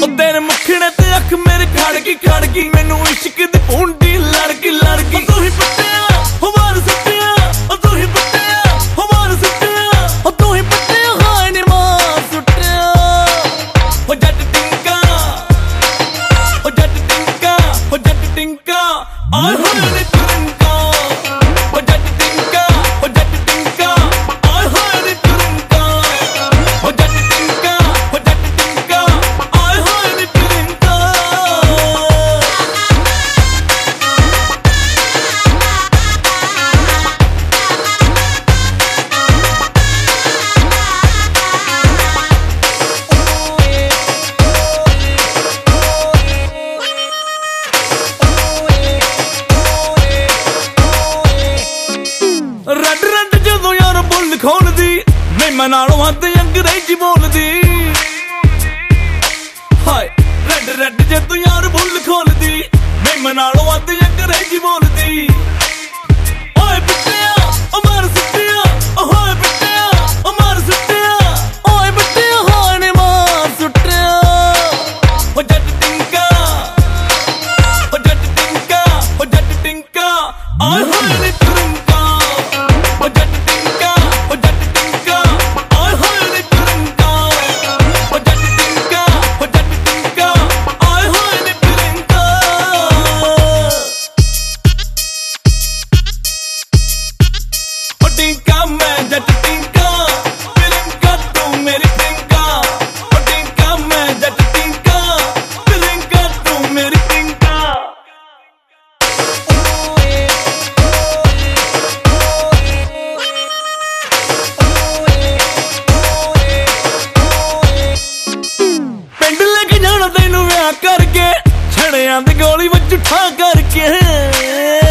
तेरे मुखड़े ते अख मेरे खड़ गई मैनू इश्क दी भूंडी लड़की तू ही पट्टिया हो मार सट्टिया तू ही पट्टिया हो मार सट्टिया तू ही पट्टिया हाय ने मार सुट्टिया हो जट टिंका हो जट टिंका हो जट टिंका आए होए ने टिंका हो जट टिंका हो जट टिंका आए होए ने टिंका हो जट टिंका हो जट टिंका आए होए ने टिंका रड रड जदों यार बुल खोलदी मैं नालों हद अंग्रेजी बोलदी हाय रड रड जदों यार बुल खोलदी मैं नालों हद अंग्रेजी बोलदी ओए बिटिया ओ मार सुट्टिया ओ होए बिटिया ओ मार सुट्टिया ओए बिटिया हाय ने मार सुट्टिया ओ जट टिंका ओ जट टिंका ओ जट टिंका आए होए ने टिंका ओ जट टिंका ओ जट टिंका आए होए ने टिंका ओ जट टिंका ओ जट टिंका आए होए ने टिंका ओ टिंका मैं जट टिंका टिंका तू मेरी टिंका ओ टिंका मैं जट टिंका टिंका तू मेरी टिंका पिंड लेके जाना तैनू विआह करके छड़ियां दी गोली वच ठा करके